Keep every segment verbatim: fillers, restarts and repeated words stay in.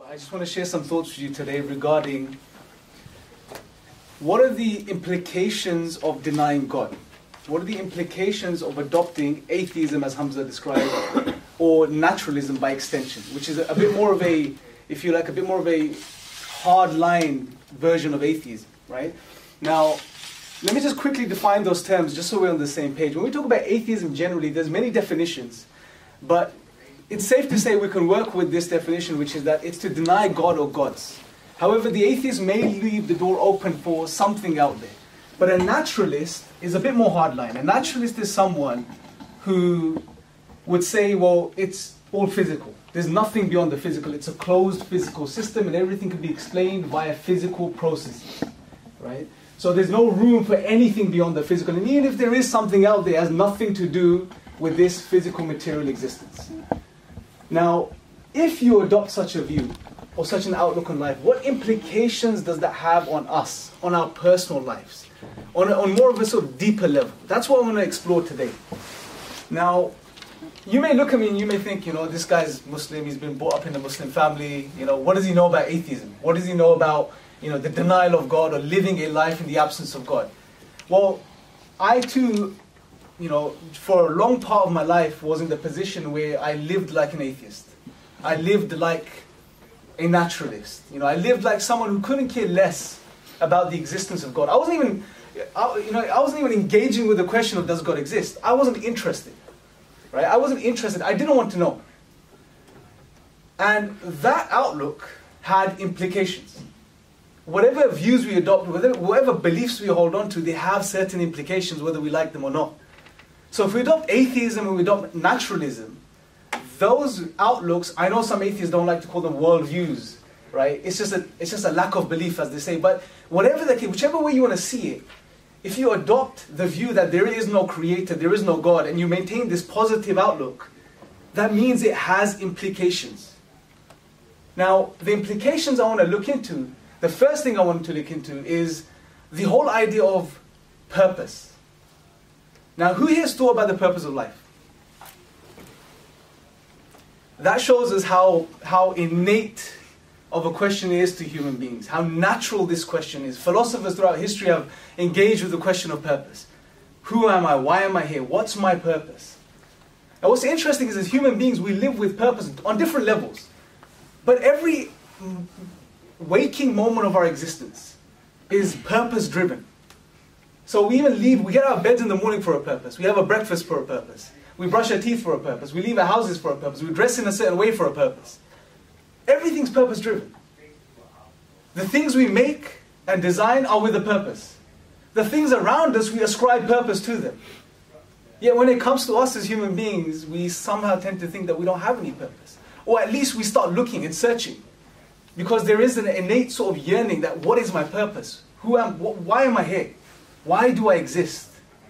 I just want to share some thoughts with you today regarding what are the implications of denying God? What are the implications of adopting atheism, as Hamza described, or naturalism by extension, which is a, a bit more of a, if you like, a bit more of a hard-line version of atheism, right? Now, let me just quickly define those terms just so we're on the same page. When we talk about atheism generally, there's many definitions, but it's safe to say we can work with this definition, which is that it's to deny God or gods. However, the atheist may leave the door open for something out there. But a naturalist is a bit more hardline. A naturalist is someone who would say, well, it's all physical. There's nothing beyond the physical. It's a closed physical system and everything can be explained via physical processes, right? So there's no room for anything beyond the physical. And even if there is something out there, it has nothing to do with this physical material existence. Now, if you adopt such a view, or such an outlook on life, what implications does that have on us, on our personal lives, on, a, on more of a sort of deeper level? That's what I want to explore today. Now, you may look at me and you may think, you know, this guy's Muslim, he's been brought up in a Muslim family, you know, what does he know about atheism? What does he know about, you know, the denial of God or living a life in the absence of God? Well, I too, you know, for a long part of my life was in the position where I lived like an atheist. I lived like a naturalist. You know, I lived like someone who couldn't care less about the existence of God. I wasn't even, I, you know, I wasn't even engaging with the question of does God exist. I wasn't interested, right? I wasn't interested. I didn't want to know. And that outlook had implications. Whatever views we adopt, whatever, whatever beliefs we hold on to, they have certain implications whether we like them or not. So if we adopt atheism and we adopt naturalism, those outlooks, I know some atheists don't like to call them worldviews, right? It's just a, it's just a lack of belief, as they say. But whatever the case, whichever way you want to see it, if you adopt the view that there is no creator, there is no God, and you maintain this positive outlook, that means it has implications. Now, the implications I want to look into, the first thing I want to look into is the whole idea of purpose. Now, who here has thought about the purpose of life? That shows us how, how innate of a question it is to human beings, how natural this question is. Philosophers throughout history have engaged with the question of purpose. Who am I? Why am I here? What's my purpose? And what's interesting is as human beings, we live with purpose on different levels. But every waking moment of our existence is purpose-driven. So we even leave, we get out of beds in the morning for a purpose. We have a breakfast for a purpose. We brush our teeth for a purpose. We leave our houses for a purpose. We dress in a certain way for a purpose. Everything's purpose-driven. The things we make and design are with a purpose. The things around us, we ascribe purpose to them. Yet when it comes to us as human beings, we somehow tend to think that we don't have any purpose. Or at least we start looking and searching. Because there is an innate sort of yearning that what is my purpose? Who am, wh- why am I here? Why do I exist?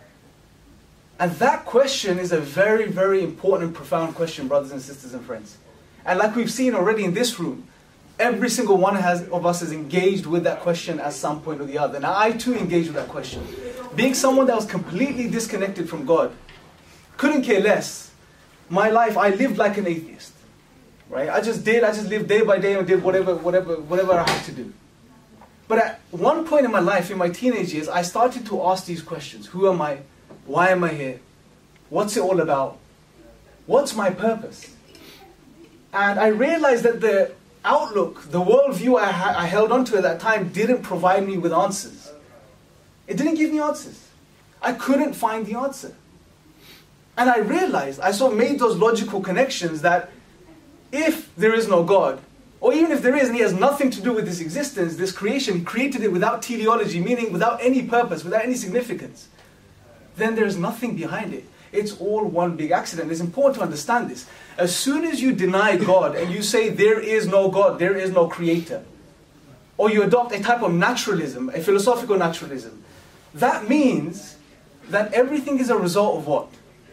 And that question is a very, very important and profound question, brothers and sisters and friends. And like we've seen already in this room, every single one has, of us is engaged with that question at some point or the other. Now I too engaged with that question. Being someone that was completely disconnected from God, couldn't care less, my life, I lived like an atheist. Right? I just did, I just lived day by day and did whatever, whatever, whatever I had to do. But at one point in my life, in my teenage years, I started to ask these questions. Who am I? Why am I here? What's it all about? What's my purpose? And I realized that the outlook, the worldview I, ha- I held onto at that time didn't provide me with answers. It didn't give me answers. I couldn't find the answer. And I realized, I sort of made those logical connections that if there is no God, or even if there is and he has nothing to do with this existence, this creation, he created it without teleology, meaning without any purpose, without any significance, then there's nothing behind it. It's all one big accident. It's important to understand this. As soon as you deny God and you say there is no God, there is no creator, or you adopt a type of naturalism, a philosophical naturalism, that means that everything is a result of what?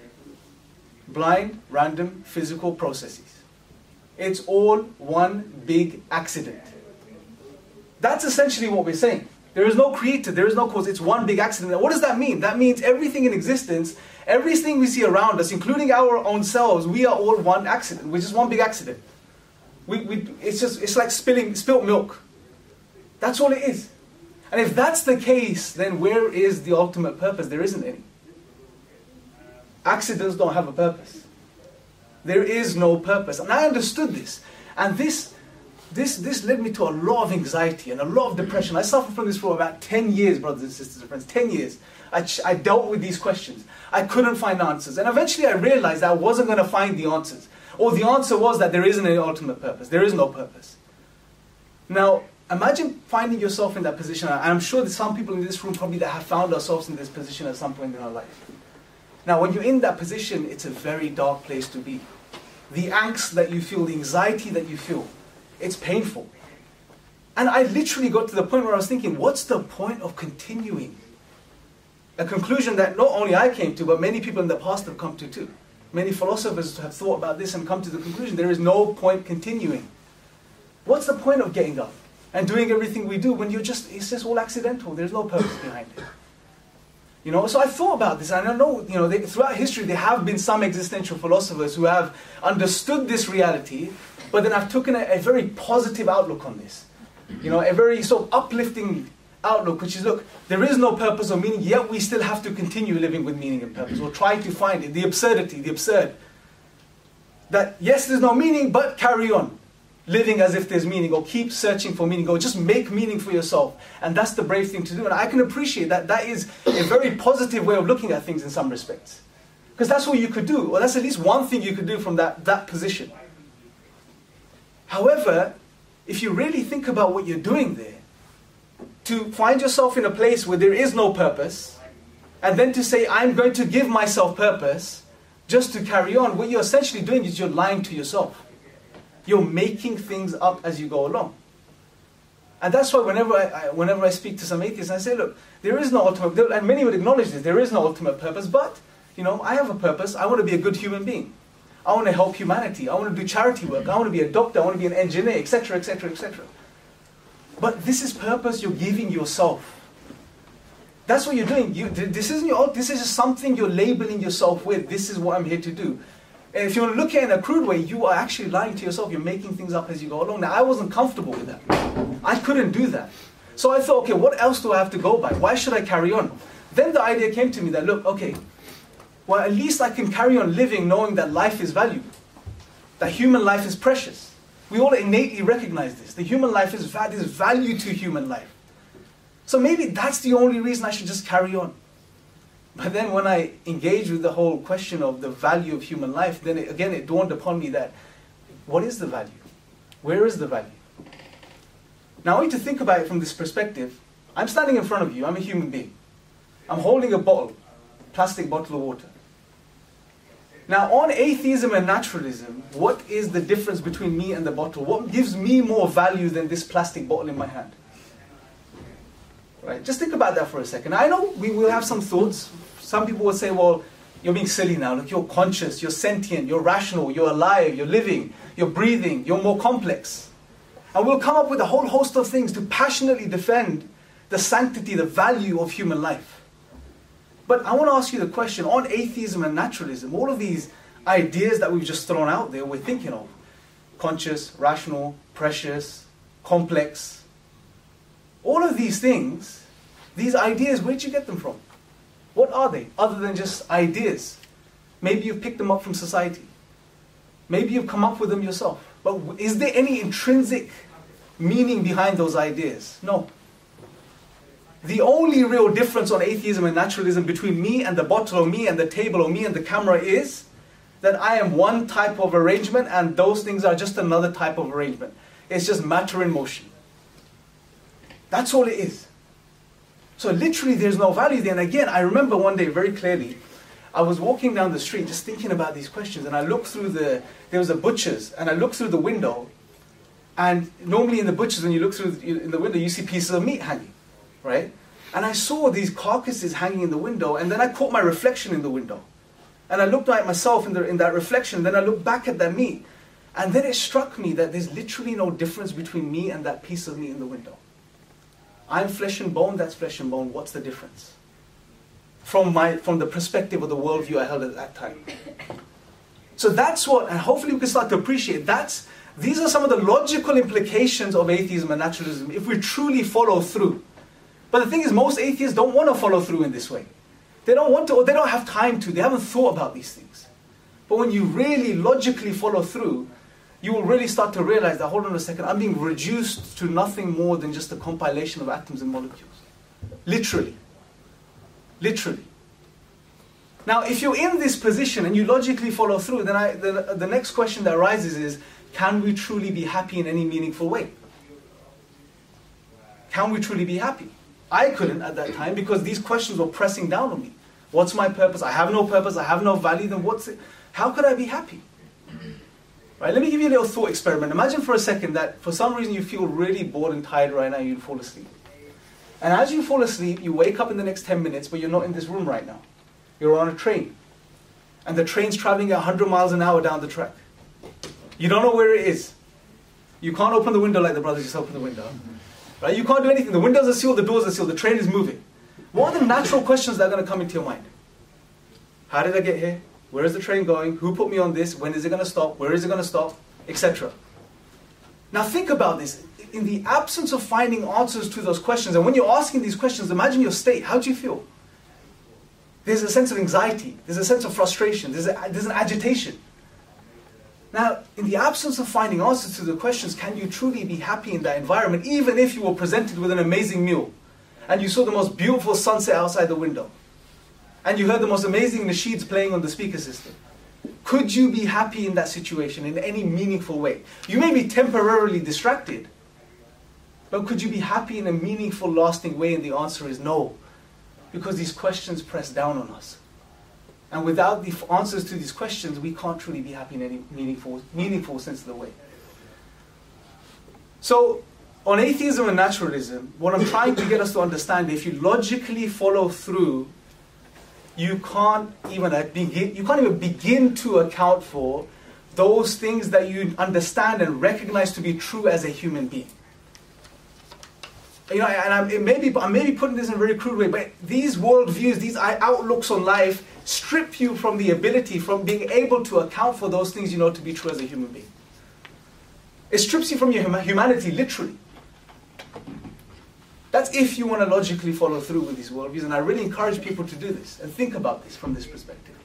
Blind, random, physical processes. It's all one big accident. That's essentially what we're saying. There is no creator, there is no cause, it's one big accident. And what does that mean? That means everything in existence, everything we see around us, including our own selves, we are all one accident, which is one big accident. We, we, it's just, it's like spilling, spilt milk. That's all it is. And if that's the case, then where is the ultimate purpose? There isn't any. Accidents don't have a purpose. There is no purpose. And I understood this. And this, this, this led me to a lot of anxiety and a lot of depression. I suffered from this for about ten years, brothers and sisters and friends. ten years. I, ch- I dealt with these questions. I couldn't find answers. And eventually I realized I wasn't going to find the answers. Or the answer was that there isn't any ultimate purpose. There is no purpose. Now, imagine finding yourself in that position. And I'm sure there's some people in this room probably that have found ourselves in this position at some point in our life. Now, when you're in that position, it's a very dark place to be. The angst that you feel, the anxiety that you feel, it's painful. And I literally got to the point where I was thinking, what's the point of continuing? A conclusion that not only I came to, but many people in the past have come to too. Many philosophers have thought about this and come to the conclusion there is no point continuing. What's the point of getting up and doing everything we do when you're just, it's just all accidental. There's no purpose behind it. You know, so I thought about this, and I know, you know, they, throughout history there have been some existential philosophers who have understood this reality, but then have taken a, a very positive outlook on this. You know, a very sort of uplifting outlook, which is, look, there is no purpose or meaning, yet we still have to continue living with meaning and purpose, or try to find it. The absurdity, the absurd. That, yes, there's no meaning, but carry on living as if there's meaning, or keep searching for meaning, or just make meaning for yourself. And that's the brave thing to do. And I can appreciate that. That is a very positive way of looking at things in some respects. Because that's what you could do, or that's at least one thing you could do from that, that position. However, if you really think about what you're doing there, to find yourself in a place where there is no purpose, and then to say, I'm going to give myself purpose, just to carry on, what you're essentially doing is you're lying to yourself. You're making things up as you go along. And that's why whenever I, I, whenever I speak to some atheists, I say, look, there is no ultimate, and many would acknowledge this, there is no ultimate purpose, but, you know, I have a purpose. I want to be a good human being. I want to help humanity. I want to do charity work. I want to be a doctor. I want to be an engineer, et cetera, et cetera, et cetera. But this is purpose you're giving yourself. That's what you're doing. You, this isn't your, this is just something you're labeling yourself with. This is what I'm here to do. And if you want to look at it in a crude way, you are actually lying to yourself. You're making things up as you go along. Now, I wasn't comfortable with that. I couldn't do that. So I thought, okay, what else do I have to go by? Why should I carry on? Then the idea came to me that, look, okay, well, at least I can carry on living knowing that life is valuable. That human life is precious. We all innately recognize this. The human life is, va- is value to human life. So maybe that's the only reason I should just carry on. But then when I engage with the whole question of the value of human life, then it, again it dawned upon me that, what is the value? Where is the value? Now I want you to think about it from this perspective. I'm standing in front of you, I'm a human being. I'm holding a bottle, plastic bottle of water. Now on atheism and naturalism, what is the difference between me and the bottle? What gives me more value than this plastic bottle in my hand? Right? Just think about that for a second. I know we will have some thoughts. Some people will say, well, you're being silly now. Look, you're conscious, you're sentient, you're rational, you're alive, you're living, you're breathing, you're more complex. And we'll come up with a whole host of things to passionately defend the sanctity, the value of human life. But I want to ask you the question, on atheism and naturalism, all of these ideas that we've just thrown out there, we're thinking of, conscious, rational, precious, complex, all of these things, these ideas, where'd you get them from? What are they, other than just ideas? Maybe you've picked them up from society. Maybe you've come up with them yourself. But is there any intrinsic meaning behind those ideas? No. The only real difference on atheism and naturalism between me and the bottle, or me and the table, or me and the camera is that I am one type of arrangement and those things are just another type of arrangement. It's just matter in motion. That's all it is. So literally there's no value there. And again, I remember one day very clearly, I was walking down the street just thinking about these questions, and I looked through the, there was a butcher's, and I looked through the window, and normally in the butcher's, when you look through the, in the window, you see pieces of meat hanging, right? And I saw these carcasses hanging in the window, and then I caught my reflection in the window. And I looked at myself in, the, in that reflection, then I looked back at that meat, and then it struck me that there's literally no difference between me and that piece of meat in the window. I'm flesh and bone, that's flesh and bone. What's the difference? From my, from the perspective of the worldview I held at that time. So that's what, and hopefully we can start to appreciate, that's, These are some of the logical implications of atheism and naturalism if we truly follow through. But the thing is, most atheists don't want to follow through in this way. They don't want to, or they don't have time to. They haven't thought about these things. But when you really logically follow through, you will really start to realize that, hold on a second, I'm being reduced to nothing more than just a compilation of atoms and molecules. Literally. Literally. Now, if you're in this position and you logically follow through, then I, the, the next question that arises is, can we truly be happy in any meaningful way? Can we truly be happy? I couldn't at that time because these questions were pressing down on me. What's my purpose? I have no purpose. I have no value. Then what's it? How could I be happy? Right, let me give you a little thought experiment. Imagine for a second that for some reason you feel really bored and tired right now, you'd fall asleep. And as you fall asleep, you wake up in the next ten minutes, but you're not in this room right now. You're on a train. And the train's traveling at one hundred miles an hour down the track. You don't know where it is. You can't open the window like the brothers just opened the window. Right? You can't do anything. The windows are sealed, the doors are sealed, the train is moving. What are the natural questions that are going to come into your mind? How did I get here? Where is the train going? Who put me on this? When is it going to stop? Where is it going to stop? Etc. Now think about this. In the absence of finding answers to those questions, and when you're asking these questions, imagine your state. How do you feel? There's a sense of anxiety. There's a sense of frustration. There's, a, there's an agitation. Now, in the absence of finding answers to the questions, can you truly be happy in that environment, even if you were presented with an amazing meal, and you saw the most beautiful sunset outside the window, and you heard the most amazing nasheeds playing on the speaker system? Could you be happy in that situation in any meaningful way? You may be temporarily distracted, but could you be happy in a meaningful, lasting way? And the answer is no, because these questions press down on us. And without the answers to these questions, we can't truly be happy in any meaningful, meaningful sense of the way. So, on atheism and naturalism, what I'm trying to get us to understand, if you logically follow through, you can't even begin, you can't even begin to account for those things that you understand and recognize to be true as a human being. You know, and I'm, it may be, I may be putting this in a very crude way, but these worldviews, these outlooks on life, strip you from the ability, from being able to account for those things you know to be true as a human being. It strips you from your hum- humanity, literally. That's if you want to logically follow through with these worldviews, and I really encourage people to do this and think about this from this perspective.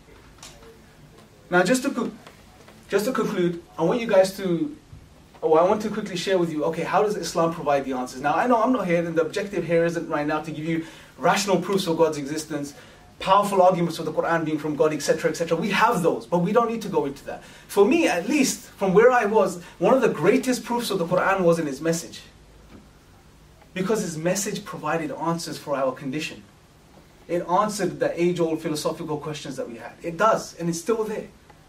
Now, just to co- just to conclude, I want you guys to, oh, I want to quickly share with you, okay, how does Islam provide the answers? Now, I know I'm not here, and the objective here isn't right now to give you rational proofs of God's existence, powerful arguments of the Quran being from God, et cetera, et cetera. We have those, but we don't need to go into that. For me, at least, from where I was, one of the greatest proofs of the Quran was in its message. Because its message provided answers for our condition. It answered the age-old philosophical questions that we had. It does, and it's still there.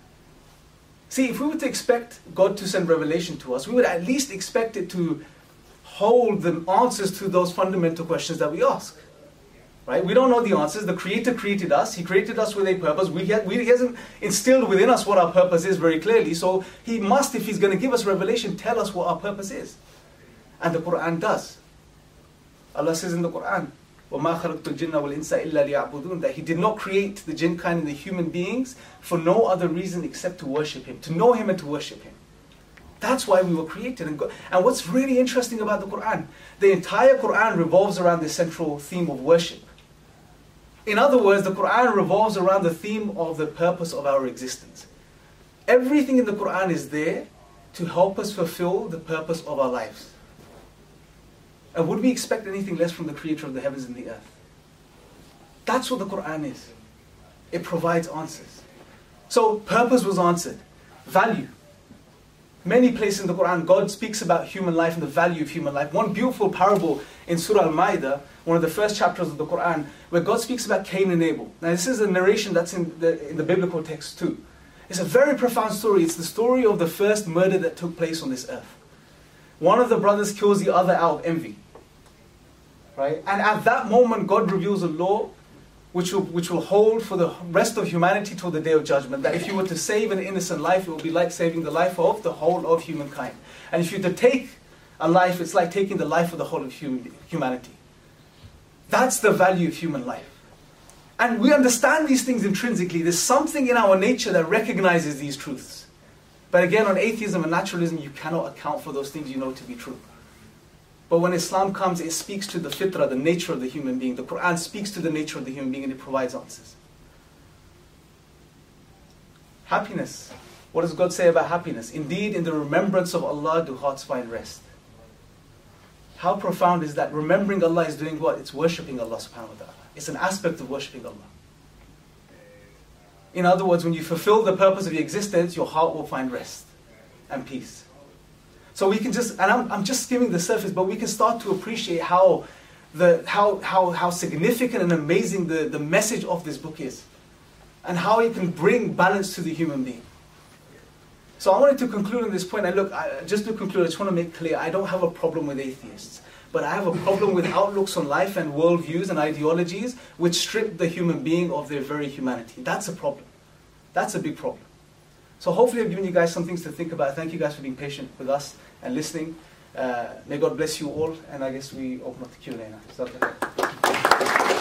See, if we were to expect God to send revelation to us, we would at least expect it to hold the answers to those fundamental questions that we ask. Right? We don't know the answers. The Creator created us. He created us with a purpose. We, ha- we, he hasn't instilled within us what our purpose is very clearly. So He must, if He's going to give us revelation, tell us what our purpose is. And the Quran does. Allah says in the Quran, وَمَا خَلَقْتُ الْجِنَّ وَالْإِنسَ إِلَّا لِيَعْبُدُونَ, that He did not create the jinn kind and the human beings for no other reason except to worship Him, to know Him and to worship Him. That's why we were created. And, go- and what's really interesting about the Quran, the entire Quran revolves around the central theme of worship. In other words, the Quran revolves around the theme of the purpose of our existence. Everything in the Quran is there to help us fulfill the purpose of our lives. And would we expect anything less from the Creator of the heavens and the earth? That's what the Quran is. It provides answers. So, purpose was answered. Value. Many places in the Quran, God speaks about human life and the value of human life. One beautiful parable in Surah Al-Ma'idah, one of the first chapters of the Quran, where God speaks about Cain and Abel. Now, this is a narration that's in the, in the biblical text too. It's a very profound story. It's the story of the first murder that took place on this earth. One of the brothers kills the other out of envy. Right? And at that moment, God reveals a law which will, which will hold for the rest of humanity till the Day of Judgment. That if you were to save an innocent life, it will be like saving the life of the whole of humankind. And if you were to take a life, it's like taking the life of the whole of human, humanity. That's the value of human life. And we understand these things intrinsically. There's something in our nature that recognizes these truths. But again, on atheism and naturalism, you cannot account for those things you know to be true. But when Islam comes, it speaks to the fitrah, the nature of the human being. The Quran speaks to the nature of the human being and it provides answers. Happiness. What does God say about happiness? Indeed, in the remembrance of Allah do hearts find rest. How profound is that? Remembering Allah is doing what? It's worshipping Allah subhanahu wa ta'ala. It's an aspect of worshipping Allah. In other words, when you fulfill the purpose of your existence, your heart will find rest and peace. So we can just, and I'm, I'm just skimming the surface, but we can start to appreciate how the how how how significant and amazing the, the message of this book is. And how it can bring balance to the human being. So I wanted to conclude on this point, and look, I, just to conclude, I just want to make clear, I don't have a problem with atheists. But I have a problem with outlooks on life and worldviews and ideologies which strip the human being of their very humanity. That's a problem. That's a big problem. So hopefully I've given you guys some things to think about. Thank you guys for being patient with us and listening. Uh, may God bless you all, and I guess we open up the Q and A now.